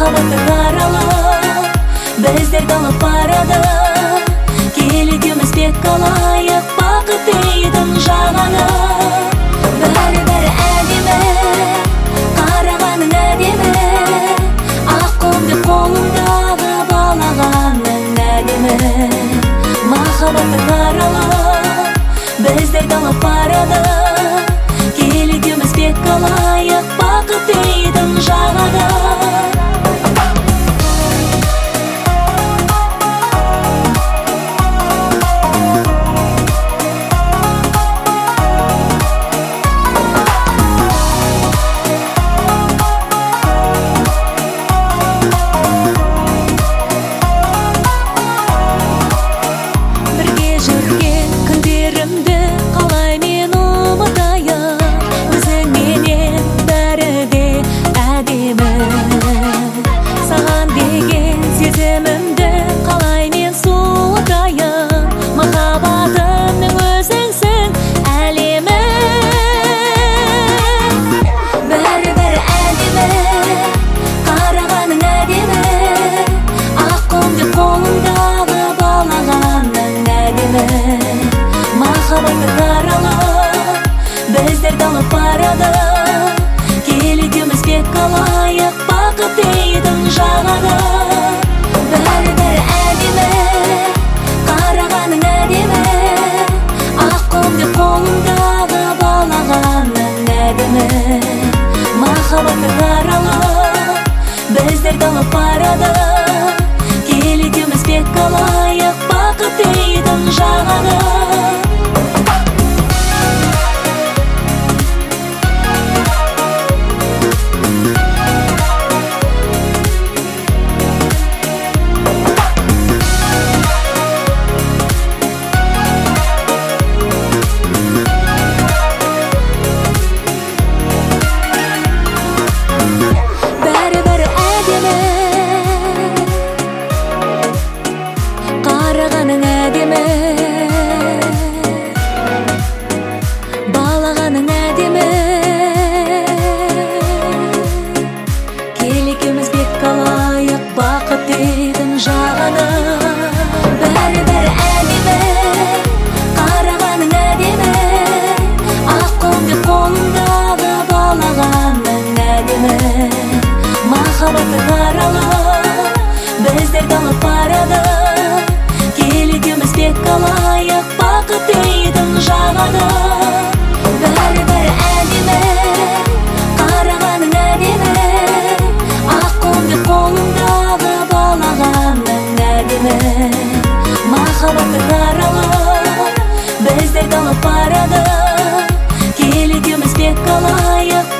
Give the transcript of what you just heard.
махаббаттың аралы біздерді алып барады. Келігіміз бек қалайық бақыт дейтін жағаны. Бәрі әдемі, қарағаның әдемі, ақ құмды қолыңдағы балағаның әдемі. Махаббаттың аралы біздерді алып барады. Келігіміз бек қалайық бақыт дейтін жағаны. Махаббаттың аралы біздерді алып барады. Келігіміз бек қалайық бақыт дейтін жағаны. Бәрі әдемі, қарағаның әдемі, ақ құмды қолыңдағы балағаның әдемі. Махаббаттың аралы біздерді алып барады. Келігіміз бек қалайық бақыт дейтін жағаны. Қарағаның әдемі, балағаның әдемі, келігіміз бек қалайық бақыт дейтін жағаны. Бәрі әдемі, қарағаның әдемі, ақ құмды қолыңдағы балағаның әдемі. Махаббаттың аралы біздерді алып барады. Келігіміз бек қалайық бақыт дейтін жағаны. Бәрі әдемі, қарағаның әдемі, ақ құмды қолыңдағы балағаның әдемі. Махаббаттың аралы біздерді алып барады. Келігіміз бек қалайық